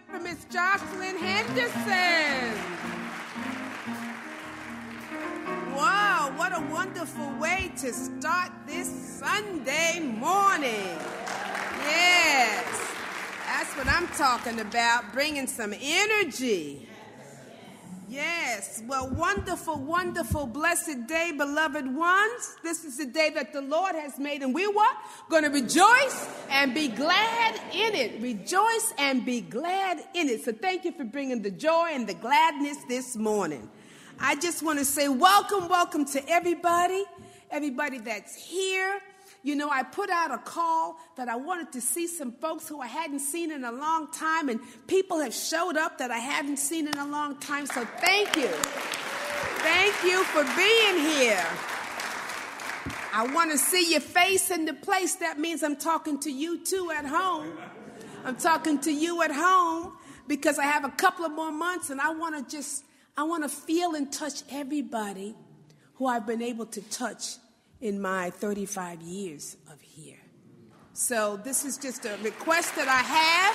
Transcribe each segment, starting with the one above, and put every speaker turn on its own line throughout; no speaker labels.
Miss Jocelyn Henderson. Wow, what a wonderful way to start this Sunday morning. Yes, that's what I'm talking about, bringing some energy. Yes, well, wonderful, wonderful, blessed day, beloved ones. This is the day that the Lord has made, and we're what? Going to rejoice and be glad in it. Rejoice and be glad in it. So thank you for bringing the joy and the gladness this morning. I just want to say welcome to everybody that's here. You know, I put out a call that I wanted to see some folks who I hadn't seen in a long time, and people have showed up that I haven't seen in a long time, so thank you. Thank you for being here. I want to see your face in the place. That means I'm talking to you too at home. I'm talking to you at home because I have a couple of more months, and I want to feel and touch everybody who I've been able to touch in my 35 years of here. So this is just a request that I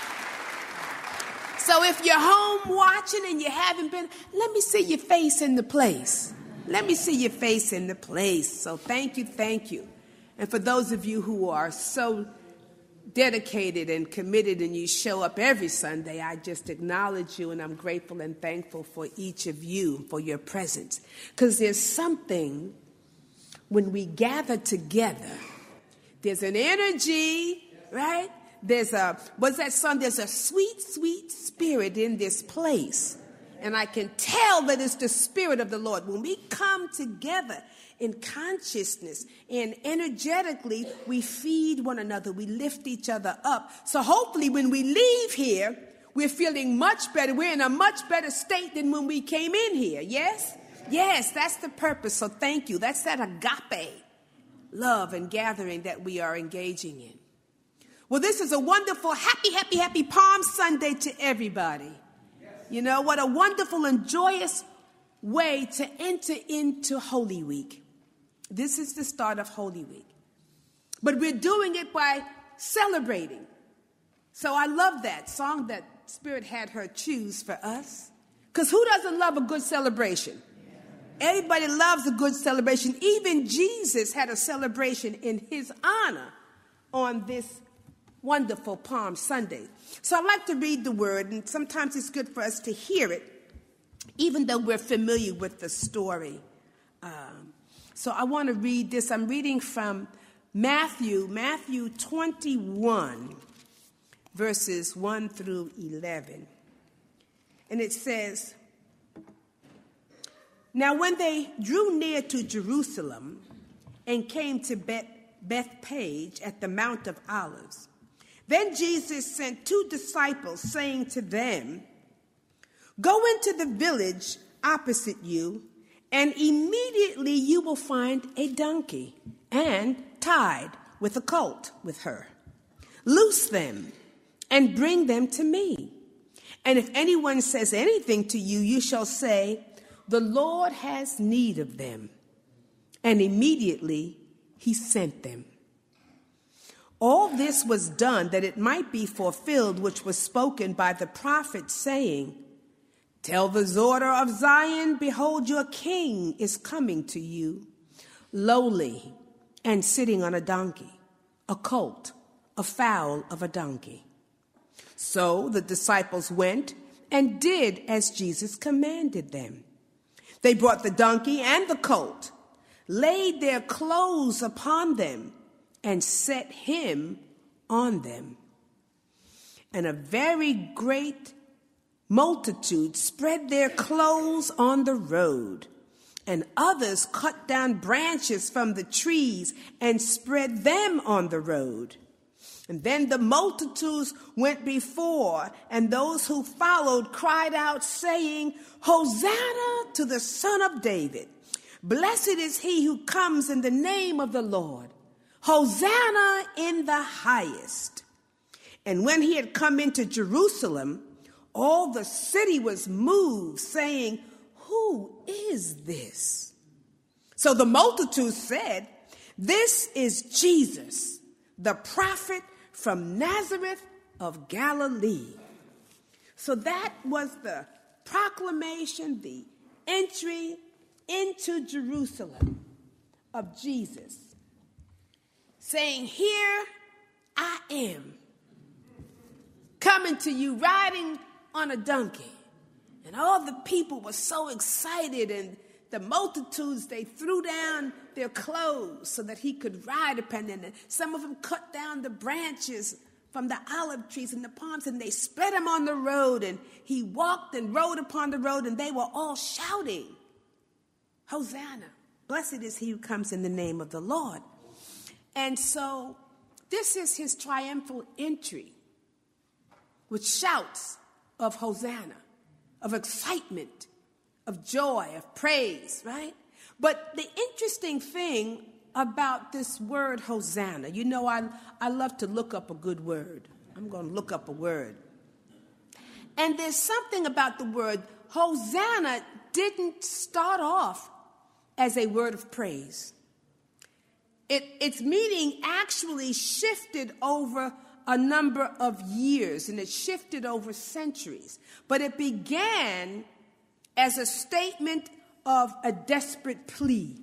have. So if you're home watching and you haven't been, let me see your face in the place. Let me see your face in the place. So thank you. And for those of you who are so dedicated and committed and you show up every Sunday, I just acknowledge you, and I'm grateful and thankful for each of you for your presence. Because there's something when we gather together, there's an energy, right? What's that song? There's a sweet, sweet spirit in this place. And I can tell that it's the Spirit of the Lord. When we come together in consciousness and energetically, we feed one another. We lift each other up. So hopefully when we leave here, we're feeling much better. We're in a much better state than when we came in here. Yes? Yes, that's the purpose. So thank you. That's that agape love and gathering that we are engaging in. Well, this is a wonderful, happy Palm Sunday to everybody. You know, what a wonderful and joyous way to enter into Holy Week. This is the start of Holy Week. But we're doing it by celebrating. So I love that song that Spirit had her choose for us. Because who doesn't love a good celebration? Everybody loves a good celebration. Even Jesus had a celebration in his honor on this wonderful Palm Sunday. So I like to read the word, and sometimes it's good for us to hear it, even though we're familiar with the story. So I want to read this. I'm reading from Matthew 21, verses 1 through 11. And it says, "Now when they drew near to Jerusalem and came to Bethphage at the Mount of Olives, then Jesus sent 2 disciples, saying to them, 'Go into the village opposite you, and immediately you will find a donkey and tied with a colt with her. Loose them and bring them to me. And if anyone says anything to you, you shall say, the Lord has need of them.' And immediately he sent them. All this was done that it might be fulfilled which was spoken by the prophet, saying, 'Tell the daughter of Zion, behold, your king is coming to you, lowly and sitting on a donkey, a colt, a foal of a donkey.' So the disciples went and did as Jesus commanded them. They brought the donkey and the colt, laid their clothes upon them, and set him on them. And a very great multitude spread their clothes on the road, and others cut down branches from the trees and spread them on the road. And then the multitudes went before, and those who followed cried out, saying, Hosanna to the Son of David. Blessed is he who comes in the name of the Lord. Hosanna in the highest. And when he had come into Jerusalem, all the city was moved, saying, Who is this? So the multitude said, This is Jesus, the prophet from Nazareth of Galilee. So that was the proclamation, the entry into Jerusalem of Jesus, saying, here I am, coming to you riding on a donkey. And all the people were so excited, and the multitudes, they threw down their clothes so that he could ride upon them. And some of them cut down the branches from the olive trees and the palms, and they spread them on the road. And he walked and rode upon the road, and they were all shouting, Hosanna, blessed is he who comes in the name of the Lord. And so this is his triumphal entry with shouts of Hosanna, of excitement, of joy, of praise, right? But the interesting thing about this word Hosanna, you know, I love to look up a good word. I'm going to look up a word. And there's something about the word Hosanna didn't start off as a word of praise. Its meaning actually shifted over a number of years, and it shifted over centuries. But it began as a statement of a desperate plea.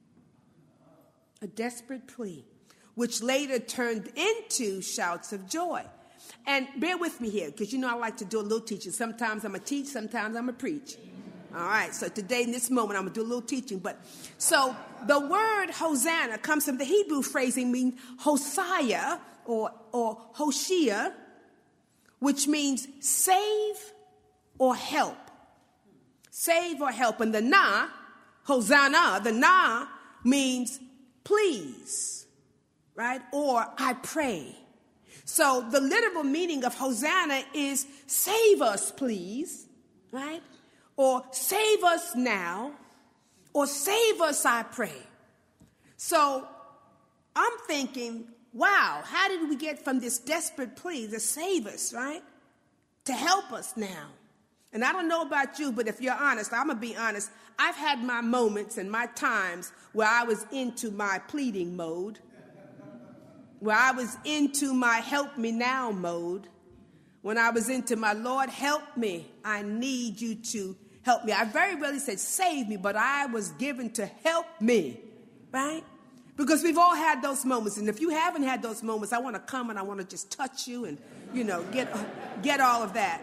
A desperate plea, which later turned into shouts of joy. And bear with me here, because you know I like to do a little teaching. Sometimes I'm going to teach, sometimes I'm going to preach. All right, so today in this moment I'm going to do a little teaching. So the word Hosanna comes from the Hebrew phrasing meaning Hosea or Hoshea, which means save or help. Save or help. And the na, Hosanna, the na means please, right? Or I pray. So the literal meaning of Hosanna is save us, please, right? Or save us now, or save us, I pray. So I'm thinking, wow, how did we get from this desperate plea to save us, right? To help us now. And I don't know about you, but if you're honest, I'm going to be honest. I've had my moments and my times where I was into my pleading mode, where I was into my help me now mode, when I was into my Lord, help me. I need you to help me. I very rarely said save me, but I was given to help me, right? Because we've all had those moments. And if you haven't had those moments, I want to come and I want to just touch you and, you know, get all of that.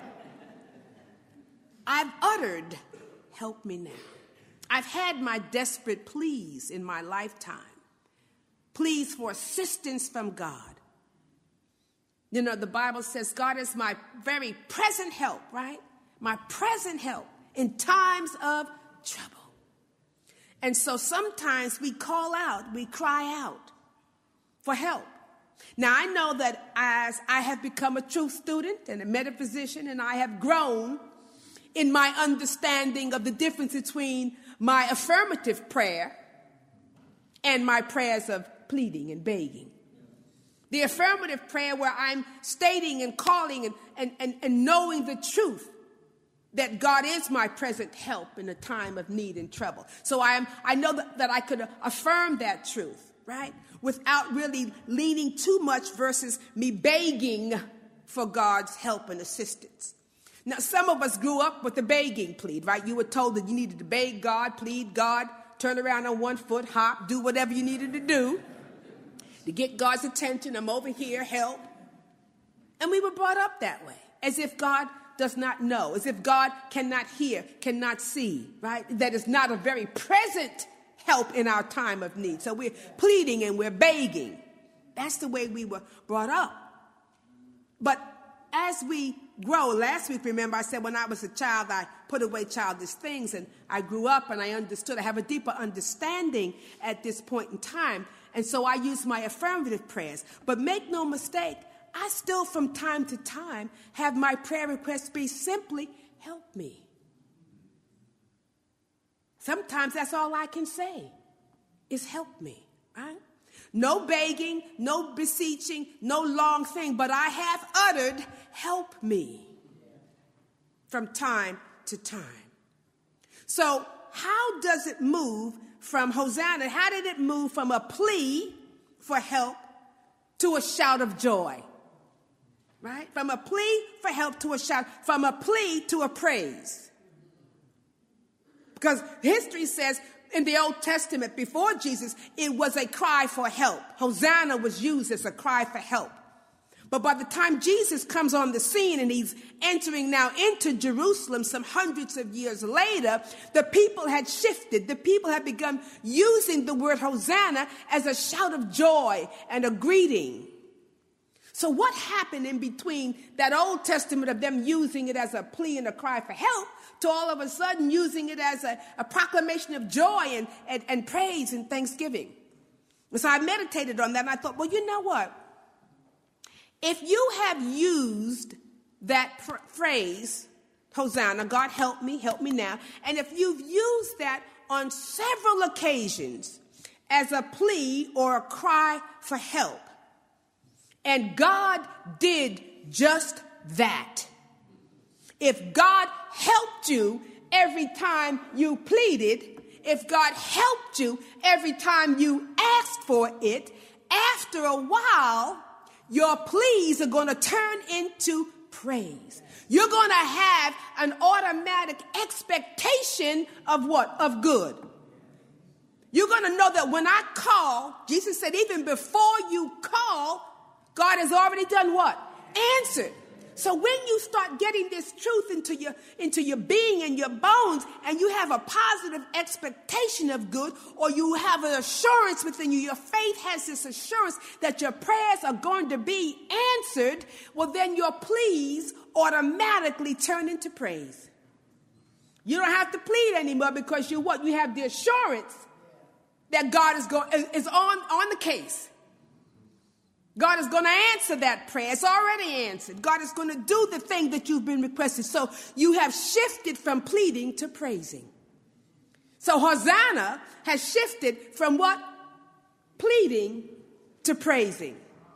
I've uttered, help me now. I've had my desperate pleas in my lifetime. Pleas for assistance from God. You know, the Bible says God is my very present help, right? My present help in times of trouble. And so sometimes we call out, we cry out for help. Now, I know that as I have become a truth student and a metaphysician, and I have grown in my understanding of the difference between my affirmative prayer and my prayers of pleading and begging. The affirmative prayer where I'm stating and calling and knowing the truth that God is my present help in a time of need and trouble. So I know that I could affirm that truth, right? Without really leaning too much versus me begging for God's help and assistance. Now, some of us grew up with the begging plead, right? You were told that you needed to beg God, plead God, turn around on one foot, hop, do whatever you needed to do to get God's attention. I'm over here, help. And we were brought up that way, as if God does not know, as if God cannot hear, cannot see, right? That is not a very present help in our time of need. So we're pleading and we're begging. That's the way we were brought up. But as we grow, last week, remember, I said when I was a child, I put away childish things, and I grew up and I understood. I have a deeper understanding at this point in time. And so I use my affirmative prayers. But make no mistake, I still from time to time have my prayer requests be simply, help me. Sometimes that's all I can say is help me, right? No begging, no beseeching, no long thing, but I have uttered, help me from time to time. So how does it move from Hosanna? How did it move from a plea for help to a shout of joy? right? From a plea for help to a shout, from a plea to a praise. Because history says in the Old Testament, before Jesus, it was a cry for help. Hosanna was used as a cry for help. But by the time Jesus comes on the scene and he's entering now into Jerusalem some hundreds of years later, the people had shifted. The people had begun using the word Hosanna as a shout of joy and a greeting. So what happened in between that Old Testament of them using it as a plea and a cry for help to all of a sudden using it as a proclamation of joy and praise and thanksgiving? And so I meditated on that and I thought, well, you know what? If you have used that phrase, Hosanna, God help me now, and if you've used that on several occasions as a plea or a cry for help, and God did just that. If God helped you every time you pleaded, if God helped you every time you asked for it, after a while, your pleas are going to turn into praise. You're going to have an automatic expectation of what? Of good. You're going to know that when I call, Jesus said, even before you call, God has already done what? Answered. So when you start getting this truth into your being and your bones, and you have a positive expectation of good, or you have an assurance within you, your faith has this assurance that your prayers are going to be answered, well, then your pleas automatically turn into praise. You don't have to plead anymore because you have the assurance that God is on the case. God is going to answer that prayer. It's already answered. God is going to do the thing that you've been requested. So you have shifted from pleading to praising. So Hosanna has shifted from what? Pleading to praising.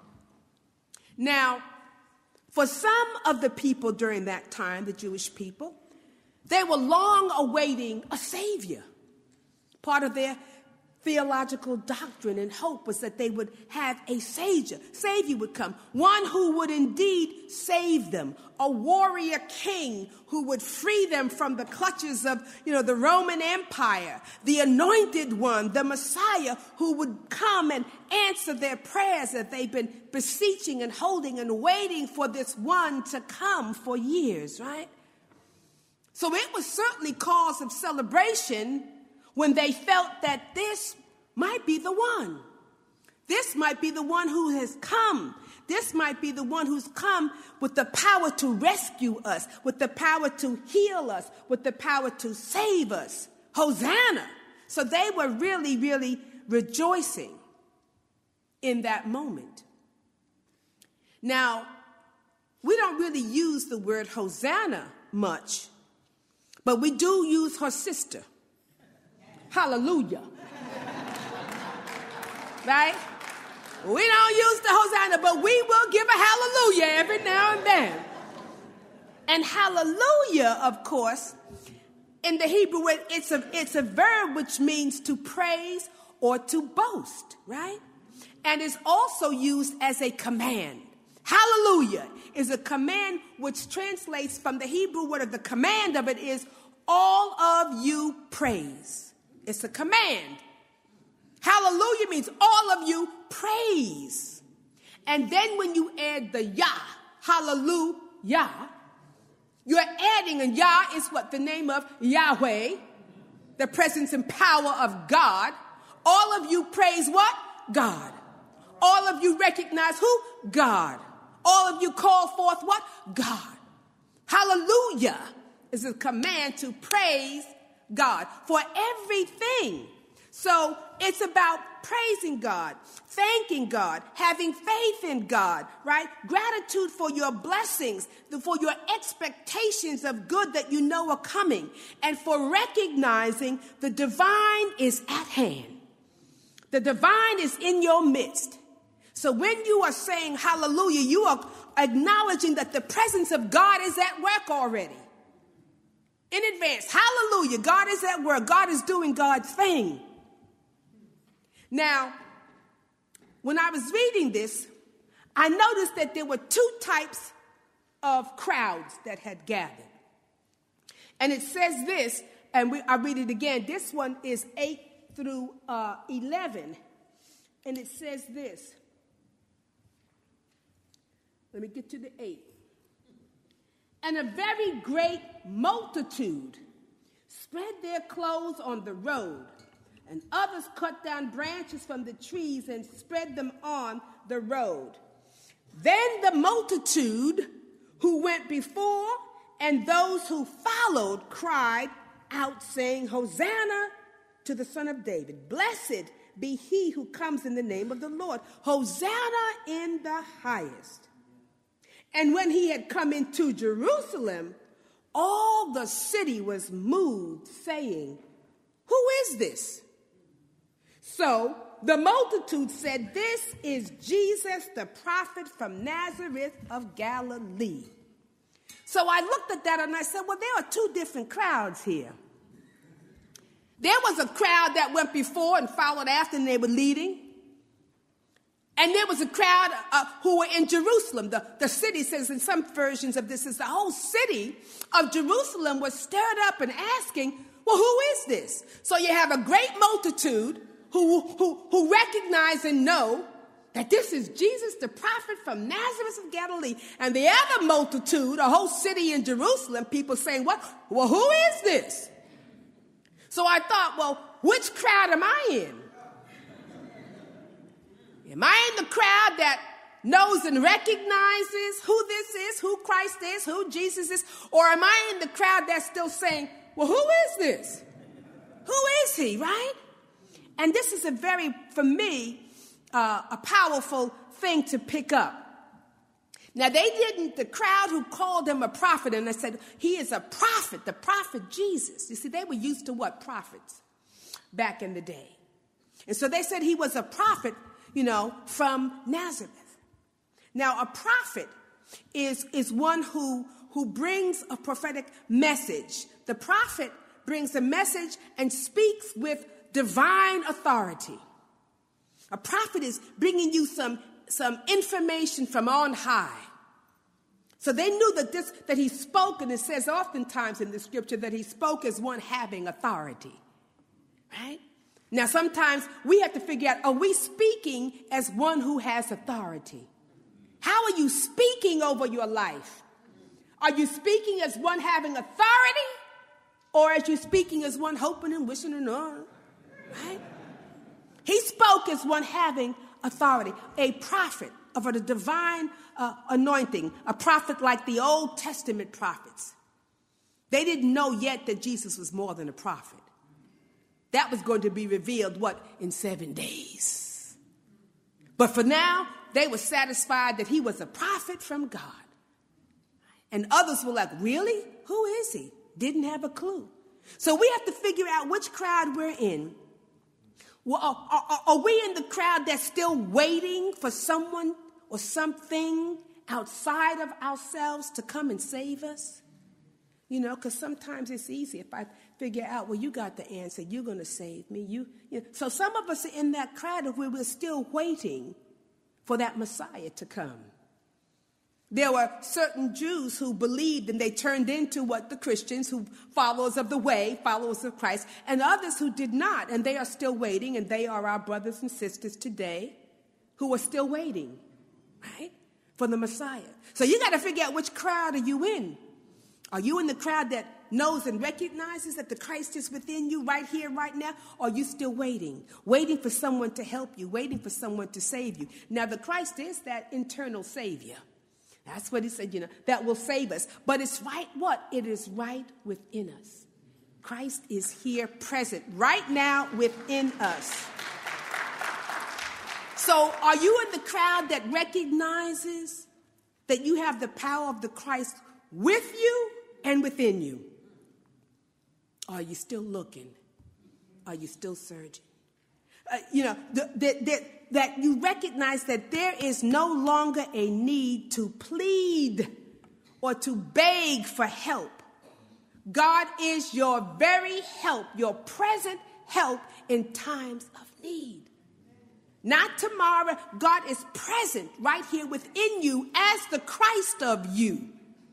Now, for some of the people during that time, the Jewish people, they were long awaiting a Savior. Part of their theological doctrine and hope was that they would have a Savior would come, one who would indeed save them, a warrior king who would free them from the clutches of, the Roman Empire, the anointed one, the Messiah who would come and answer their prayers that they've been beseeching and holding and waiting for this one to come for years, right? So it was certainly cause of celebration when they felt that this might be the one. This might be the one who has come. This might be the one who's come with the power to rescue us, with the power to heal us, with the power to save us. Hosanna. So they were really, really rejoicing in that moment. Now, we don't really use the word Hosanna much, but we do use her sister. Hallelujah. Right? We don't use the Hosanna, but we will give a hallelujah every now and then. And hallelujah, of course, in the Hebrew, it's a verb which means to praise or to boast, right? And is also used as a command. Hallelujah is a command which translates from the Hebrew word of the command of it is all of you praise. It's a command. Hallelujah means all of you praise. And then when you add the Yah, hallelujah, you're adding, and Yah is what? The name of Yahweh, the presence and power of God. All of you praise what? God. All of you recognize who? God. All of you call forth what? God. Hallelujah is a command to praise God for everything. So it's about praising God, thanking God, having faith in God, right? Gratitude for your blessings, for your expectations of good that you know are coming, and for recognizing the divine is at hand. The divine is in your midst. So when you are saying hallelujah, you are acknowledging that the presence of God is at work already. In advance, hallelujah, God is at work. God is doing God's thing. Now, when I was reading this, I noticed that there were two types of crowds that had gathered. And it says this, and I'll read it again. This one is 8 through 11. And it says this. Let me get to the 8. And a very great multitude spread their clothes on the road, and others cut down branches from the trees and spread them on the road. Then the multitude who went before and those who followed cried out, saying, Hosanna to the Son of David. Blessed be he who comes in the name of the Lord. Hosanna in the highest. And when he had come into Jerusalem, all the city was moved, saying, Who is this? So the multitude said, This is Jesus, the prophet from Nazareth of Galilee. So I looked at that and I said, well, there are two different crowds here. There was a crowd that went before and followed after, and they were leading. And there was a crowd who were in Jerusalem. The city says in some versions of this is the whole city of Jerusalem was stirred up and asking, well, who is this? So you have a great multitude who recognize and know that this is Jesus, the prophet from Nazareth of Galilee. And the other multitude, a whole city in Jerusalem, people saying, what? Well, who is this? So I thought, well, which crowd am I in? Am I in the crowd that knows and recognizes who this is, who Christ is, who Jesus is? Or am I in the crowd that's still saying, well, who is this? Who is he, right? And this is for me, a powerful thing to pick up. Now, the crowd who called him a prophet, and they said, he is a prophet, the prophet Jesus. You see, they were used to what? Prophets back in the day. And so they said he was a prophet, from Nazareth. Now, a prophet is one who brings a prophetic message. The prophet brings a message and speaks with divine authority. A prophet is bringing you some information from on high. So they knew that he spoke, and it says oftentimes in the scripture that he spoke as one having authority, right? Now, sometimes we have to figure out, are we speaking as one who has authority? How are you speaking over your life? Are you speaking as one having authority, or are you speaking as one hoping and wishing and on? Right? He spoke as one having authority, a prophet of a divine anointing, a prophet like the Old Testament prophets. They didn't know yet that Jesus was more than a prophet. That was going to be revealed, in 7 days. But for now, they were satisfied that he was a prophet from God. And others were like, really? Who is he? Didn't have a clue. So we have to figure out which crowd we're in. Well, are we in the crowd that's still waiting for someone or something outside of ourselves to come and save us? Because sometimes it's easy if I figure out, well, you got the answer, you're going to save me. So some of us are in that crowd where we're still waiting for that Messiah to come. There were certain Jews who believed, and they turned into the Christians, who followers of the way, followers of Christ, and others who did not, and they are still waiting, and they are our brothers and sisters today who are still waiting, right, for the Messiah. So you got to figure out which crowd are you in. Are you in the crowd that knows and recognizes that the Christ is within you right here, right now? Or are you still waiting for someone to help you, waiting for someone to save you? Now, the Christ is that internal Savior. That's what he said, that will save us. But it's right It is right within us. Christ is here present right now within us. So are you in the crowd that recognizes that you have the power of the Christ with you and within you? Are you still looking? Are you still searching? That you recognize that there is no longer a need to plead or to beg for help. God is your very help, your present help in times of need. Not tomorrow. God is present right here within you as the Christ of you.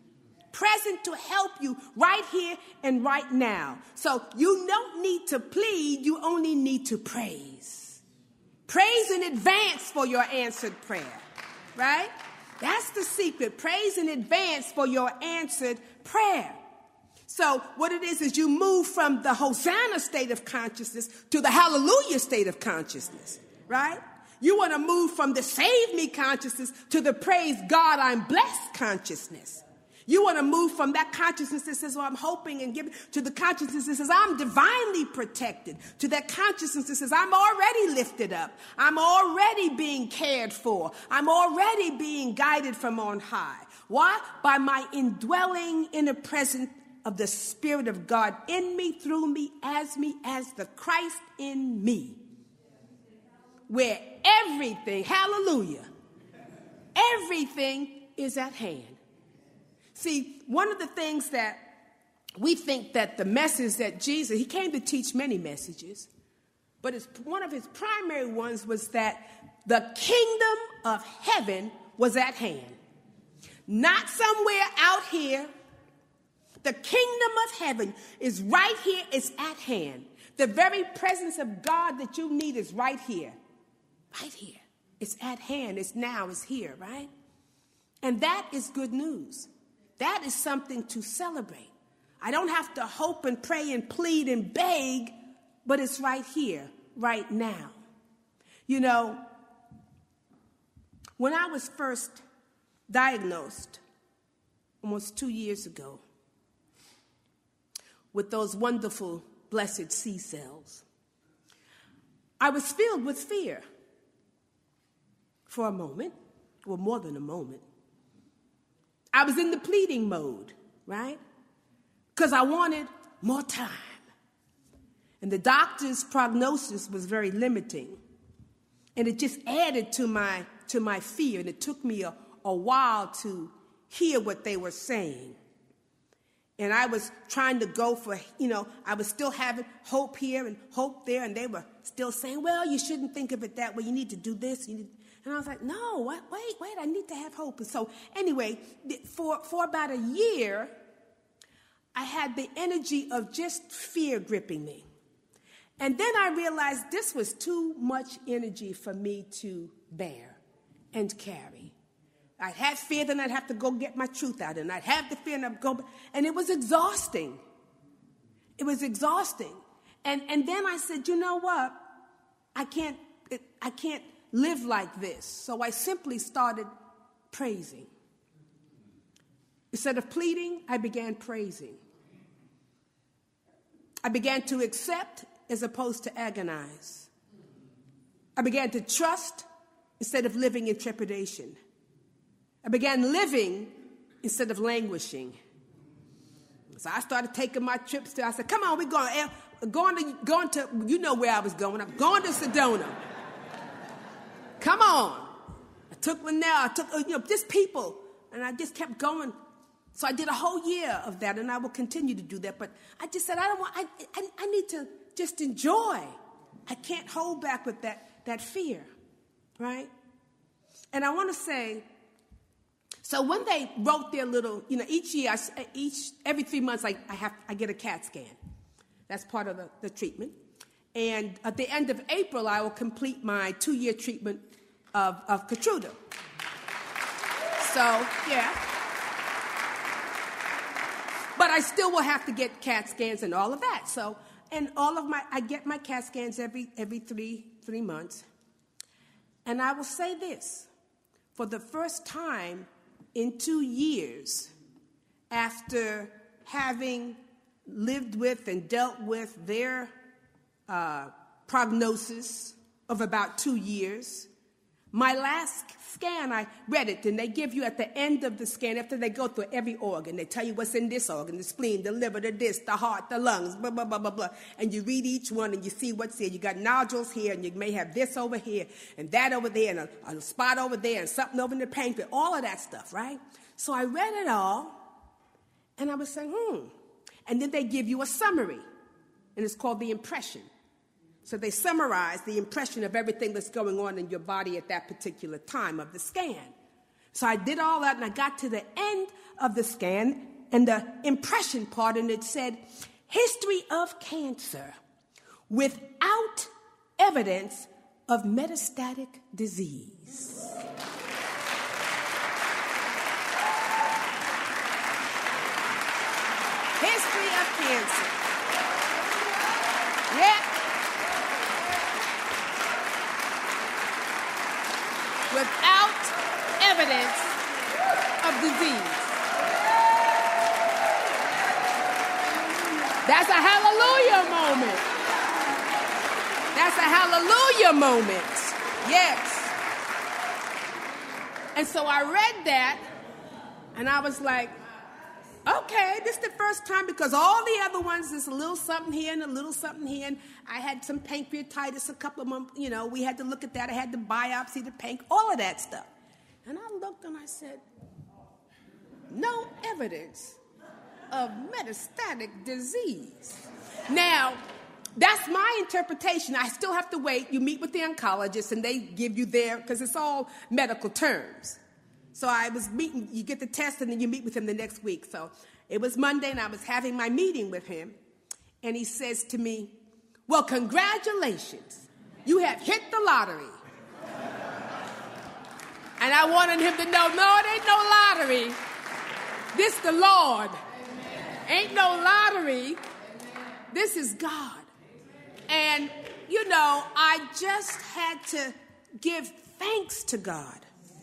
present to help you right here and right now. So you don't need to plead, you only need to praise. Praise in advance for your answered prayer, right? That's the secret. Praise in advance for your answered prayer. So what it is you move from the Hosanna state of consciousness to the hallelujah state of consciousness, right? You want to move from the save me consciousness to the praise God I'm blessed consciousness. You want to move from that consciousness that says, well, I'm hoping and giving, to the consciousness that says, I'm divinely protected, to that consciousness that says, I'm already lifted up. I'm already being cared for. I'm already being guided from on high. Why? By my indwelling in the presence of the Spirit of God in me, through me, as the Christ in me. Where everything, hallelujah, everything is at hand. See, one of the things that we think that the message that Jesus, he came to teach many messages, but one of his primary ones was that the kingdom of heaven was at hand. Not somewhere out here. The kingdom of heaven is right here, it's at hand. The very presence of God that you need is right here. Right here. It's at hand, it's now, it's here, right? And that is good news. That is something to celebrate. I don't have to hope and pray and plead and beg, but it's right here, right now. You know, when I was first diagnosed almost 2 years ago with those wonderful, blessed C cells, I was filled with fear for a moment, or more than a moment. I was in the pleading mode, right? Because I wanted more time. And the doctor's prognosis was very limiting. And it just added to my fear. And it took me a while to hear what they were saying. And I was trying to go for, I was still having hope here and hope there. And they were still saying, well, you shouldn't think of it that way. You need to do this. And I was like, no, wait, I need to have hope. And so anyway, for about a year, I had the energy of just fear gripping me. And then I realized this was too much energy for me to bear and carry. I'd have fear, then I'd have to go get my truth out. And I'd have the fear, and I'd go. And it was exhausting. It was exhausting. And then I said, you know what? I can't live like this. So I simply started praising. Instead of pleading, I began praising. I began to accept as opposed to agonize. I began to trust instead of living in trepidation. I began living instead of languishing. So I started taking my trips I said, come on, we're going to, you know where I was going. I'm going to Sedona. Come on. I took Linnell, just people, and I just kept going. So I did a whole year of that, and I will continue to do that. But I just said, I need to just enjoy. I can't hold back with that fear, right? And I want to say, so when they wrote their little, each year, every 3 months, I get a CAT scan. That's part of the treatment. And at the end of April, I will complete my 2-year treatment of Keytruda. So, yeah. But I still will have to get CAT scans and all of that. So, and I get my CAT scans every 3 months. And I will say this, for the first time in 2 years, after having lived with and dealt with their prognosis of about 2 years, my last scan, I read it, and they give you at the end of the scan, after they go through every organ, they tell you what's in this organ, the spleen, the liver, the disc, the heart, the lungs, blah, blah, blah, blah, blah. And you read each one, and you see what's there. You got nodules here, and you may have this over here, and that over there, and a spot over there, and something over in the pancreas, all of that stuff, right? So I read it all, and I was saying, And then they give you a summary, and it's called the impression. So they summarize the impression of everything that's going on in your body at that particular time of the scan. So I did all that, and I got to the end of the scan, and the impression part, and it said, history of cancer without evidence of metastatic disease. History of cancer. Yeah. Without evidence of disease. That's a hallelujah moment. That's a hallelujah moment. Yes. And so I read that, and I was like, okay, this is the first time, because all the other ones is a little something here and a little something here. And I had some pancreatitis, a couple of them, we had to look at that. I had to biopsy the all of that stuff. And I looked and I said, no evidence of metastatic disease. Now, that's my interpretation. I still have to wait. You meet with the oncologist and they give you because it's all medical terms. So I was meeting, you get the test and then you meet with him the next week. So it was Monday and I was having my meeting with him. And he says to me, well, congratulations. You have hit the lottery. And I wanted him to know, no, it ain't no lottery. This the Lord. Amen. Ain't no lottery. Amen. This is God. Amen. And, I just had to give thanks to God.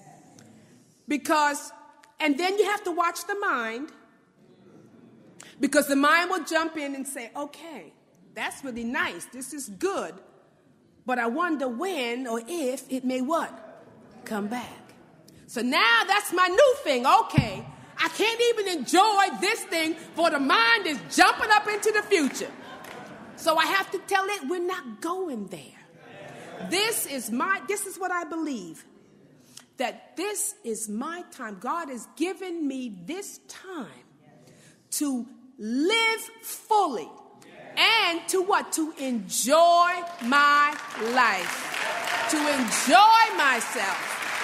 And then you have to watch the mind, because the mind will jump in and say, okay, that's really nice. This is good. But I wonder when or if it may what? Come back. So now that's my new thing. Okay, I can't even enjoy this thing, for the mind is jumping up into the future. So I have to tell it, we're not going there. This is what I believe. That this is my time. God has given me this time to live fully and to what? To enjoy my life. To enjoy myself.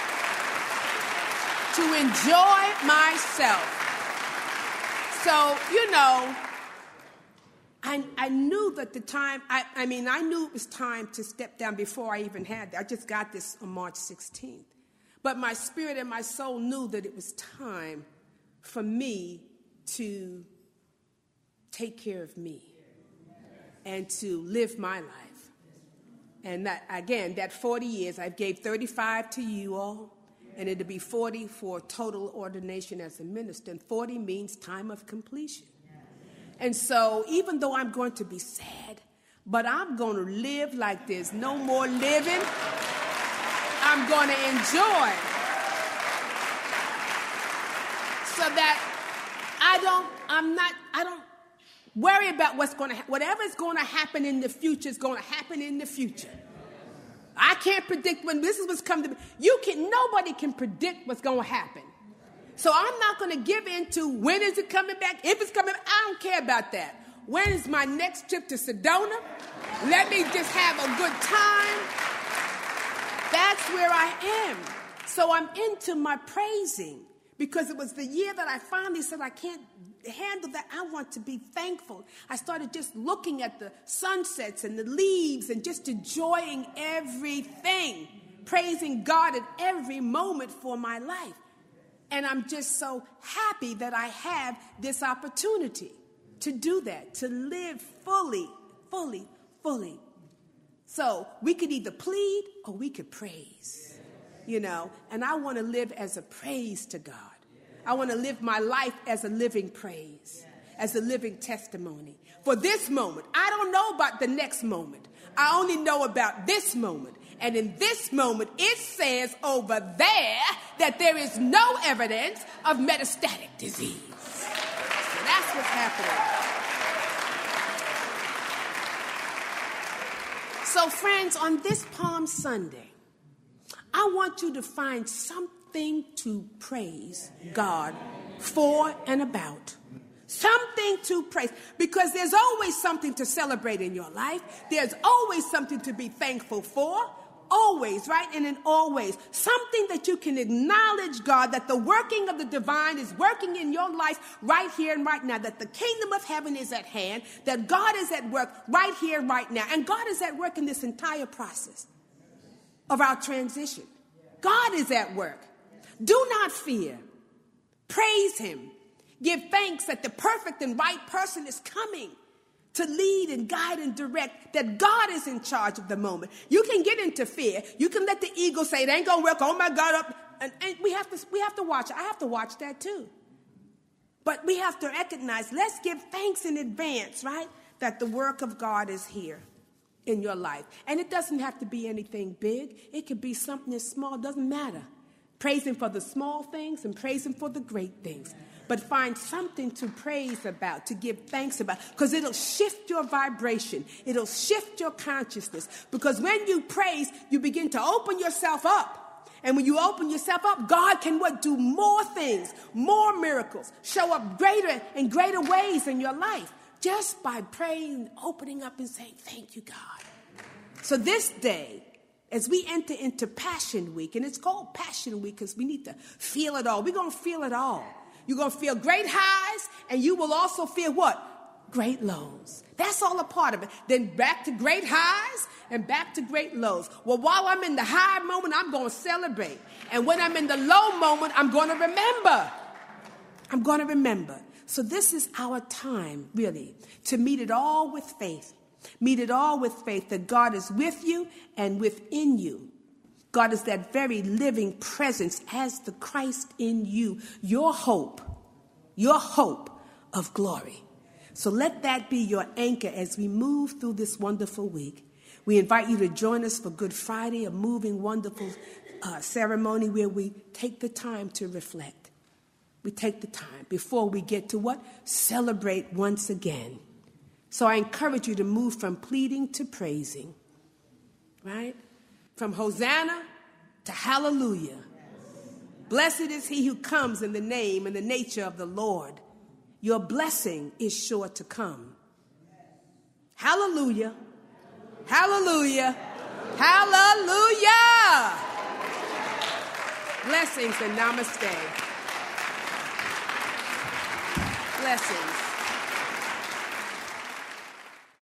To enjoy myself. So, I knew that the time, I knew it was time to step down before I even had that. I just got this on March 16th. But my spirit and my soul knew that it was time for me to take care of me and to live my life. And that 40 years, I gave 35 to you all, and it'll be 40 for total ordination as a minister. And 40 means time of completion. And so even though I'm going to be sad, but I'm going to live like there's no more living. I'm going to enjoy, so that I don't worry about whatever is going to happen in the future is going to happen in the future. I can't predict when this is what's coming to nobody can predict what's going to happen. So I'm not going to give in to when is it coming back, if it's coming back. I don't care about that. When is my next trip to Sedona? Let me just have a good time. That's where I am. So I'm into my praising, because it was the year that I finally said, I can't handle that. I want to be thankful. I started just looking at the sunsets and the leaves and just enjoying everything, praising God at every moment for my life. And I'm just so happy that I have this opportunity to do that, to live fully, fully, fully. So we could either plead or we could praise, and I want to live as a praise to God. I want to live my life as a living praise, as a living testimony. For this moment, I don't know about the next moment. I only know about this moment. And in this moment, it says over there that there is no evidence of metastatic disease. So that's what's happening. So, friends, on this Palm Sunday, I want you to find something to praise God for and about. Something to praise. Because there's always something to celebrate in your life. There's always something to be thankful for. always, right? And in always. Something that you can acknowledge, God, that the working of the divine is working in your life right here and right now, that the kingdom of heaven is at hand, that God is at work right here, right now. And God is at work in this entire process of our transition. God is at work. Do not fear. Praise him. Give thanks that the perfect and right person is coming to lead and guide and direct, that God is in charge of the moment. You can get into fear. You can let the ego say, it ain't going to work. Oh, my God. And we have to watch. I have to watch that too. But we have to recognize, let's give thanks in advance, right, that the work of God is here in your life. And it doesn't have to be anything big. It could be something that's small. It doesn't matter. Praise him for the small things and praise him for the great things. But find something to praise about, to give thanks about, because it'll shift your vibration. It'll shift your consciousness. Because when you praise, you begin to open yourself up. And when you open yourself up, God can do more things, more miracles, show up greater and greater ways in your life just by praying, opening up and saying, thank you, God. So this day, as we enter into Passion Week, and it's called Passion Week because we need to feel it all. We're going to feel it all. You're going to feel great highs, and you will also feel what? Great lows. That's all a part of it. Then back to great highs and back to great lows. Well, while I'm in the high moment, I'm going to celebrate. And when I'm in the low moment, I'm going to remember. I'm going to remember. So this is our time, really, to meet it all with faith. Meet it all with faith that God is with you and within you. God is that very living presence as the Christ in you, your hope of glory. So let that be your anchor as we move through this wonderful week. We invite you to join us for Good Friday, a moving, wonderful ceremony where we take the time to reflect. We take the time before we get to what? Celebrate once again. So I encourage you to move from pleading to praising, right? From Hosanna to hallelujah. Blessed is he who comes in the name and the nature of the Lord. Your blessing is sure to come. Hallelujah. Hallelujah. Hallelujah. Blessings and namaste. Blessings.